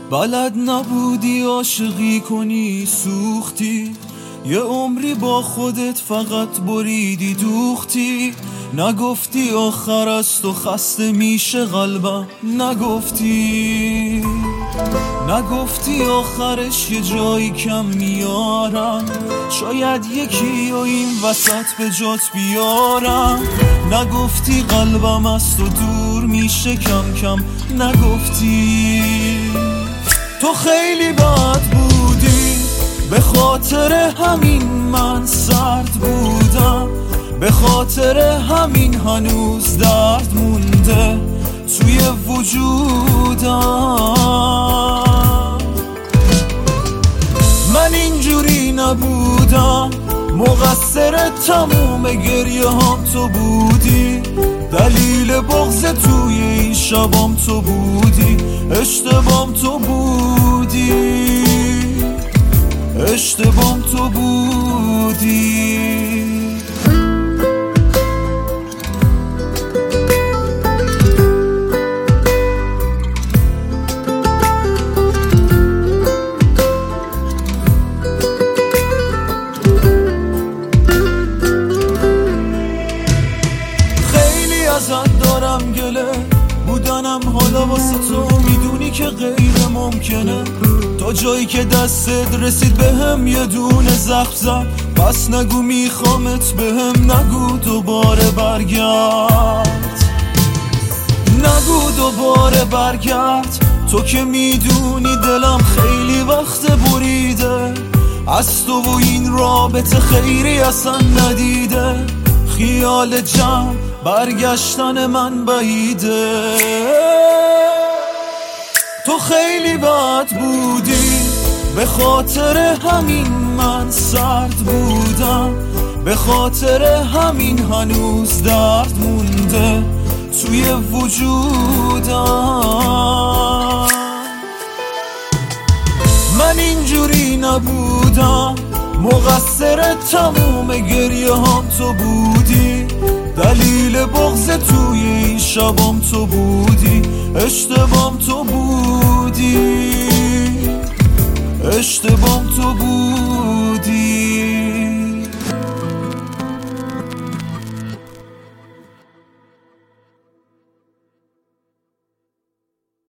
بلد نبودی عاشقی کنی سوختی، یه عمری با خودت فقط بریدی دوختی. نگفتی آخر است و خسته میشه قلبم، نگفتی آخرش یه جایی کم میارم، شاید یکی و این وسط به جات بیارم. نگفتی قلبم است و دور میشه کم کم، نگفتی. تو خیلی بد بودی، به خاطر همین من سرد بودم، به خاطر همین هنوز درد مونده توی وجودم. من اینجوری نبودم، مقصر تموم گریه هم تو بودی، دلیل بغض توی این شبام تو بودی، اشتبام تو بودی، اشتبام تو بودی. ازت دارم گله، بودنم حالا واسه تو میدونی که غیر ممکنه. تا جایی که دستت رسید بهم یه دونه زخم زد، پس نگو میخوامت بهم، نگو دوباره برگرد، نگو دوباره برگرد. تو که میدونی دلم خیلی وقت بریده، از تو و این رابطه خیری اصلا ندیده. خیال جمع برگشتن من بعیده. تو خیلی بد بودی، به خاطر همین من سرد بودم، به خاطر همین هنوز درد مونده توی وجودم. من اینجوری نبودم، مقصر تموم گریه هم تو بودی، دلیل بغض توی این شبام تو بودی، اشتبام تو بودی، اشتبام تو بودی.